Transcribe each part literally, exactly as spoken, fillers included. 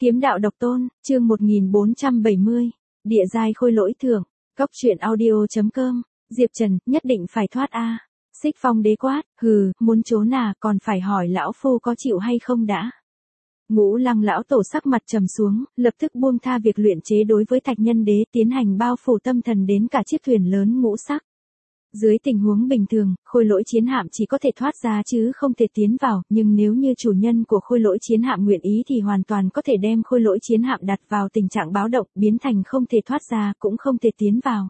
Kiếm đạo độc tôn, chương một nghìn bốn trăm bảy mươi. Địa giai khôi lỗi thưởng. Cốc truyện audio.com. Diệp Trần, nhất định phải thoát a. Xích Phong đế quát, hừ, muốn trốn à, còn phải hỏi lão phu có chịu hay không đã. Ngũ Lăng lão tổ sắc mặt trầm xuống, lập tức buông tha việc luyện chế đối với Thạch Nhân đế, tiến hành bao phủ tâm thần đến cả chiếc thuyền lớn ngũ sắc. Dưới tình huống bình thường, khôi lỗi chiến hạm chỉ có thể thoát ra chứ không thể tiến vào, nhưng nếu như chủ nhân của khôi lỗi chiến hạm nguyện ý thì hoàn toàn có thể đem khôi lỗi chiến hạm đặt vào tình trạng báo động, biến thành không thể thoát ra, cũng không thể tiến vào.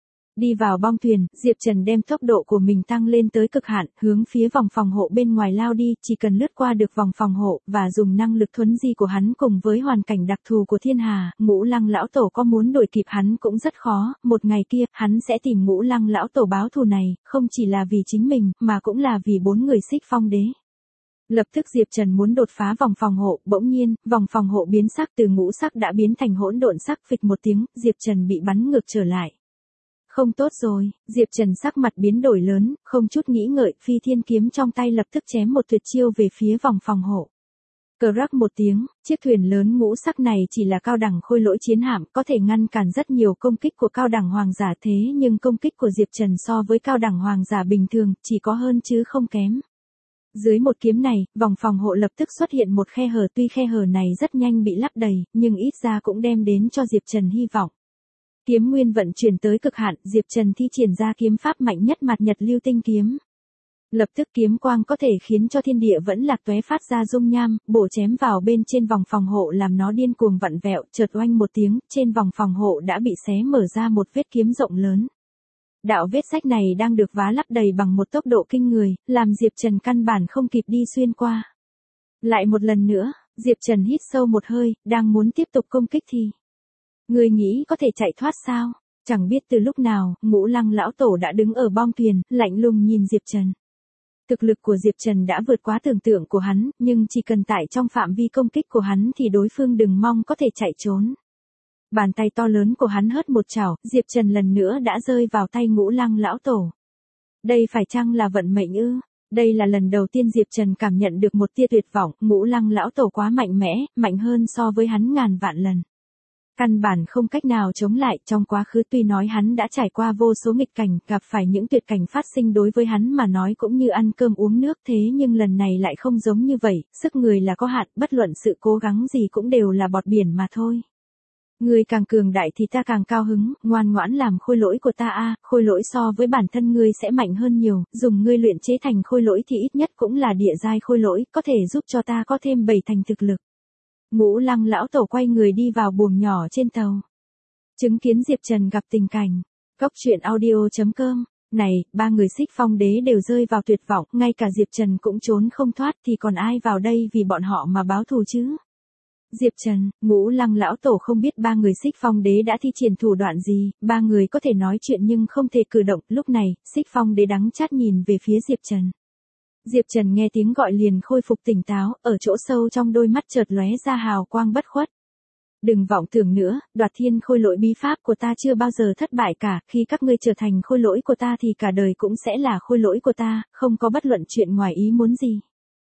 Đi vào bong thuyền, Diệp Trần đem tốc độ của mình tăng lên tới cực hạn, hướng phía vòng phòng hộ bên ngoài lao đi, chỉ cần lướt qua được vòng phòng hộ, và dùng năng lực thuấn di của hắn cùng với hoàn cảnh đặc thù của thiên hà, Ngũ Lăng lão tổ có muốn đuổi kịp hắn cũng rất khó, một ngày kia, hắn sẽ tìm Ngũ Lăng lão tổ báo thù này, không chỉ là vì chính mình, mà cũng là vì bốn người Xích Phong đế. Lập tức Diệp Trần muốn đột phá vòng phòng hộ, bỗng nhiên, vòng phòng hộ biến sắc từ ngũ sắc đã biến thành hỗn độn sắc, phịch một tiếng, Diệp Trần bị bắn ngược trở lại. Không tốt rồi, Diệp Trần sắc mặt biến đổi lớn, không chút nghĩ ngợi, phi thiên kiếm trong tay lập tức chém một tuyệt chiêu về phía vòng phòng hộ. Cờ rắc một tiếng, chiếc thuyền lớn ngũ sắc này chỉ là cao đẳng khôi lỗi chiến hạm, có thể ngăn cản rất nhiều công kích của cao đẳng hoàng giả, thế nhưng công kích của Diệp Trần so với cao đẳng hoàng giả bình thường, chỉ có hơn chứ không kém. Dưới một kiếm này, vòng phòng hộ lập tức xuất hiện một khe hở, tuy khe hở này rất nhanh bị lấp đầy, nhưng ít ra cũng đem đến cho Diệp Trần hy vọng. Kiếm nguyên vận chuyển tới cực hạn, Diệp Trần thi triển ra kiếm pháp mạnh nhất Mạt Nhật Lưu Tinh kiếm. Lập tức kiếm quang có thể khiến cho thiên địa vẫn lạc tóe phát ra dung nham, bổ chém vào bên trên vòng phòng hộ làm nó điên cuồng vặn vẹo, chợt oanh một tiếng, trên vòng phòng hộ đã bị xé mở ra một vết kiếm rộng lớn. Đạo vết rách này đang được vá lắp đầy bằng một tốc độ kinh người, làm Diệp Trần căn bản không kịp đi xuyên qua. Lại một lần nữa, Diệp Trần hít sâu một hơi, đang muốn tiếp tục công kích thì người nghĩ có thể chạy thoát sao? Chẳng biết từ lúc nào, Ngũ Lăng lão tổ đã đứng ở bong thuyền, lạnh lùng nhìn Diệp Trần. Thực lực của Diệp Trần đã vượt quá tưởng tượng của hắn, nhưng chỉ cần tại trong phạm vi công kích của hắn thì đối phương đừng mong có thể chạy trốn. Bàn tay to lớn của hắn hất một chảo, Diệp Trần lần nữa đã rơi vào tay Ngũ Lăng lão tổ. Đây phải chăng là vận mệnh ư? Đây là lần đầu tiên Diệp Trần cảm nhận được một tia tuyệt vọng, Ngũ Lăng lão tổ quá mạnh mẽ, mạnh hơn so với hắn ngàn vạn lần. Căn bản không cách nào chống lại, trong quá khứ tuy nói hắn đã trải qua vô số nghịch cảnh, gặp phải những tuyệt cảnh phát sinh đối với hắn mà nói cũng như ăn cơm uống nước, thế nhưng lần này lại không giống như vậy, sức người là có hạn, bất luận sự cố gắng gì cũng đều là bọt biển mà thôi. Ngươi càng cường đại thì ta càng cao hứng, ngoan ngoãn làm khôi lỗi của ta a, khôi lỗi so với bản thân ngươi sẽ mạnh hơn nhiều, dùng ngươi luyện chế thành khôi lỗi thì ít nhất cũng là địa giai khôi lỗi, có thể giúp cho ta có thêm bảy thành thực lực. Ngũ Lăng lão tổ quay người đi vào buồng nhỏ trên tàu. Chứng kiến Diệp Trần gặp tình cảnh. Cốc truyện audio.com. Này, ba người Xích Phong đế đều rơi vào tuyệt vọng, ngay cả Diệp Trần cũng trốn không thoát thì còn ai vào đây vì bọn họ mà báo thù chứ? Diệp Trần, Ngũ Lăng lão tổ không biết ba người Xích Phong đế đã thi triển thủ đoạn gì, ba người có thể nói chuyện nhưng không thể cử động, lúc này, Xích Phong đế đắng chát nhìn về phía Diệp Trần. Diệp Trần nghe tiếng gọi liền khôi phục tỉnh táo, ở chỗ sâu trong đôi mắt chợt lóe ra hào quang bất khuất. Đừng vọng tưởng nữa, đoạt thiên khôi lỗi bí pháp của ta chưa bao giờ thất bại cả, khi các ngươi trở thành khôi lỗi của ta thì cả đời cũng sẽ là khôi lỗi của ta, không có bất luận chuyện ngoài ý muốn gì.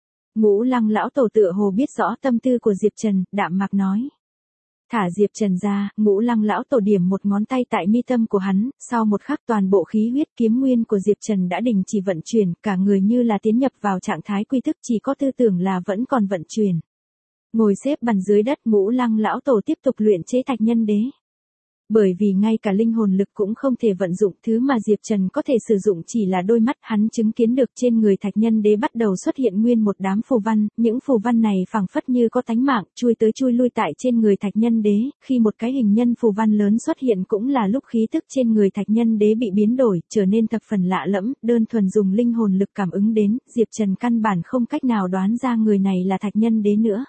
Ngũ Lăng lão tổ tựa hồ biết rõ tâm tư của Diệp Trần, đạm mạc nói. Thả Diệp Trần ra, Ngũ Lăng lão tổ điểm một ngón tay tại mi tâm của hắn, sau một khắc toàn bộ khí huyết kiếm nguyên của Diệp Trần đã đình chỉ vận chuyển, cả người như là tiến nhập vào trạng thái quy thức, chỉ có tư tưởng là vẫn còn vận chuyển. Ngồi xếp bằng dưới đất, Ngũ Lăng lão tổ tiếp tục luyện chế Thạch Nhân đế. Bởi vì ngay cả linh hồn lực cũng không thể vận dụng, thứ mà Diệp Trần có thể sử dụng chỉ là đôi mắt, hắn chứng kiến được trên người Thạch Nhân đế bắt đầu xuất hiện nguyên một đám phù văn, những phù văn này phảng phất như có tánh mạng, chui tới chui lui tại trên người Thạch Nhân đế, khi một cái hình nhân phù văn lớn xuất hiện cũng là lúc khí tức trên người Thạch Nhân đế bị biến đổi, trở nên thập phần lạ lẫm, đơn thuần dùng linh hồn lực cảm ứng đến, Diệp Trần căn bản không cách nào đoán ra người này là Thạch Nhân đế nữa.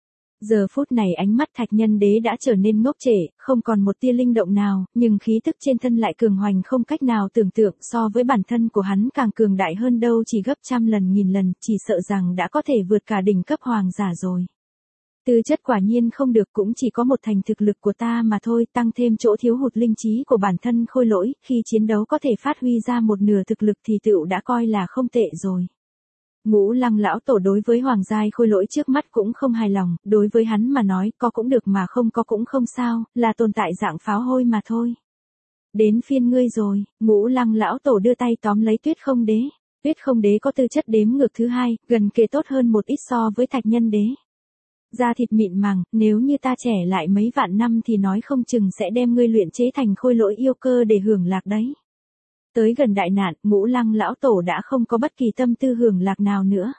Giờ phút này ánh mắt Thạch Nhân đế đã trở nên ngốc trệ, không còn một tia linh động nào, nhưng khí tức trên thân lại cường hoành không cách nào tưởng tượng, so với bản thân của hắn càng cường đại hơn đâu chỉ gấp trăm lần nghìn lần, chỉ sợ rằng đã có thể vượt cả đỉnh cấp hoàng giả rồi. Tư chất quả nhiên không được, cũng chỉ có một thành thực lực của ta mà thôi, tăng thêm chỗ thiếu hụt linh trí của bản thân khôi lỗi, khi chiến đấu có thể phát huy ra một nửa thực lực thì tựu đã coi là không tệ rồi. Ngũ Lăng lão tổ đối với Hoàng giai khôi lỗi trước mắt cũng không hài lòng, đối với hắn mà nói, có cũng được mà không có cũng không sao, là tồn tại dạng pháo hôi mà thôi. Đến phiên ngươi rồi, Ngũ Lăng lão tổ đưa tay tóm lấy Tuyết Không Đế. Tuyết Không Đế có tư chất đếm ngược thứ hai, gần kề tốt hơn một ít so với Thạch Nhân Đế. Da thịt mịn màng, nếu như ta trẻ lại mấy vạn năm thì nói không chừng sẽ đem ngươi luyện chế thành khôi lỗi yêu cơ để hưởng lạc đấy. Tới gần đại nạn, Ngũ Lăng lão tổ đã không có bất kỳ tâm tư hưởng lạc nào nữa.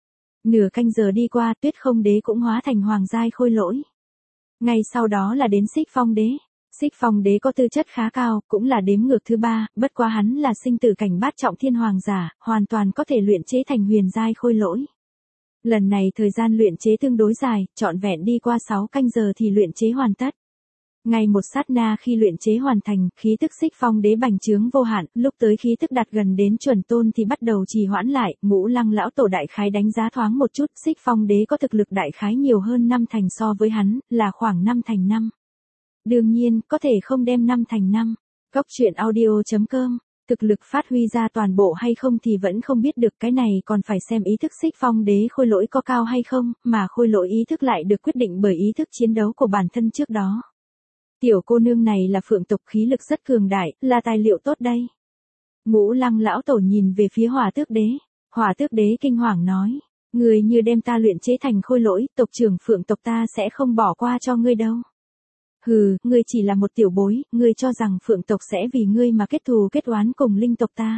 Nửa canh giờ đi qua, Tuyết Không Đế cũng hóa thành hoàng giai khôi lỗi. Ngay sau đó là đến Xích Phong Đế. Xích Phong Đế có tư chất khá cao, cũng là đếm ngược thứ ba, bất quá hắn là sinh tử cảnh bát trọng thiên hoàng giả, hoàn toàn có thể luyện chế thành huyền giai khôi lỗi. Lần này thời gian luyện chế tương đối dài, trọn vẹn đi qua sáu canh giờ thì luyện chế hoàn tất. Ngay một sát na khi luyện chế hoàn thành, khí tức Xích Phong Đế bành trướng vô hạn, lúc tới khí tức đạt gần đến chuẩn tôn thì bắt đầu trì hoãn lại, Ngũ Lăng lão tổ đại khái đánh giá thoáng một chút, Xích Phong Đế có thực lực đại khái nhiều hơn năm thành so với hắn, là khoảng năm thành năm. Đương nhiên, có thể không đem năm thành năm. Góc truyện audio chấm com, thực lực phát huy ra toàn bộ hay không thì vẫn không biết được, cái này còn phải xem ý thức Xích Phong Đế khôi lỗi có cao hay không, mà khôi lỗi ý thức lại được quyết định bởi ý thức chiến đấu của bản thân trước đó. Tiểu cô nương này là phượng tộc, khí lực rất cường đại, là tài liệu tốt đây. Ngũ Lăng lão tổ nhìn về phía Hỏa Tước Đế. Hỏa Tước Đế kinh hoàng nói, người như đem ta luyện chế thành khôi lỗi, tộc trưởng phượng tộc ta sẽ không bỏ qua cho ngươi đâu. Hừ, ngươi chỉ là một tiểu bối, ngươi cho rằng phượng tộc sẽ vì ngươi mà kết thù kết oán cùng linh tộc ta.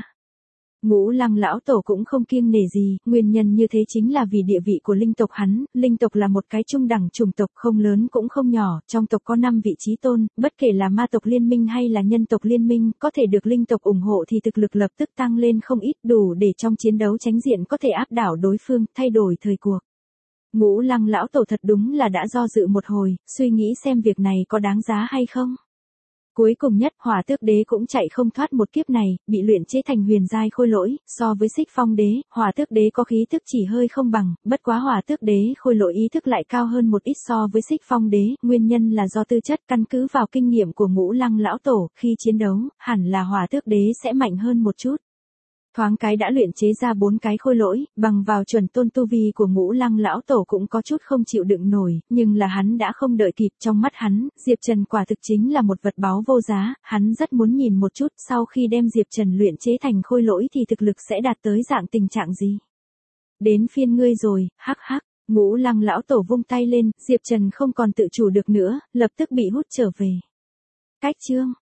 Ngũ Lăng lão tổ cũng không kiêng nể gì, nguyên nhân như thế chính là vì địa vị của linh tộc hắn, linh tộc là một cái trung đẳng chủng tộc không lớn cũng không nhỏ, trong tộc có năm vị trí tôn, bất kể là ma tộc liên minh hay là nhân tộc liên minh, có thể được linh tộc ủng hộ thì thực lực lập tức tăng lên không ít, đủ để trong chiến đấu chánh diện có thể áp đảo đối phương, thay đổi thời cuộc. Ngũ Lăng lão tổ thật đúng là đã do dự một hồi, suy nghĩ xem việc này có đáng giá hay không. Cuối cùng nhất, Hỏa Tước Đế cũng chạy không thoát một kiếp này, bị luyện chế thành huyền giai khôi lỗi, so với Xích Phong Đế, Hỏa Tước Đế có khí tức chỉ hơi không bằng, bất quá Hỏa Tước Đế khôi lỗi ý thức lại cao hơn một ít so với Xích Phong Đế, nguyên nhân là do tư chất, căn cứ vào kinh nghiệm của Ngũ Lăng lão tổ, khi chiến đấu, hẳn là Hỏa Tước Đế sẽ mạnh hơn một chút. Thoáng cái đã luyện chế ra bốn cái khôi lỗi, bằng vào chuẩn tôn tu vi của Ngũ Lăng lão tổ cũng có chút không chịu đựng nổi, nhưng là hắn đã không đợi kịp, trong mắt hắn, Diệp Trần quả thực chính là một vật báu vô giá, hắn rất muốn nhìn một chút, sau khi đem Diệp Trần luyện chế thành khôi lỗi thì thực lực sẽ đạt tới dạng tình trạng gì. Đến phiên ngươi rồi, hắc hắc, Ngũ Lăng lão tổ vung tay lên, Diệp Trần không còn tự chủ được nữa, lập tức bị hút trở về. Cách chương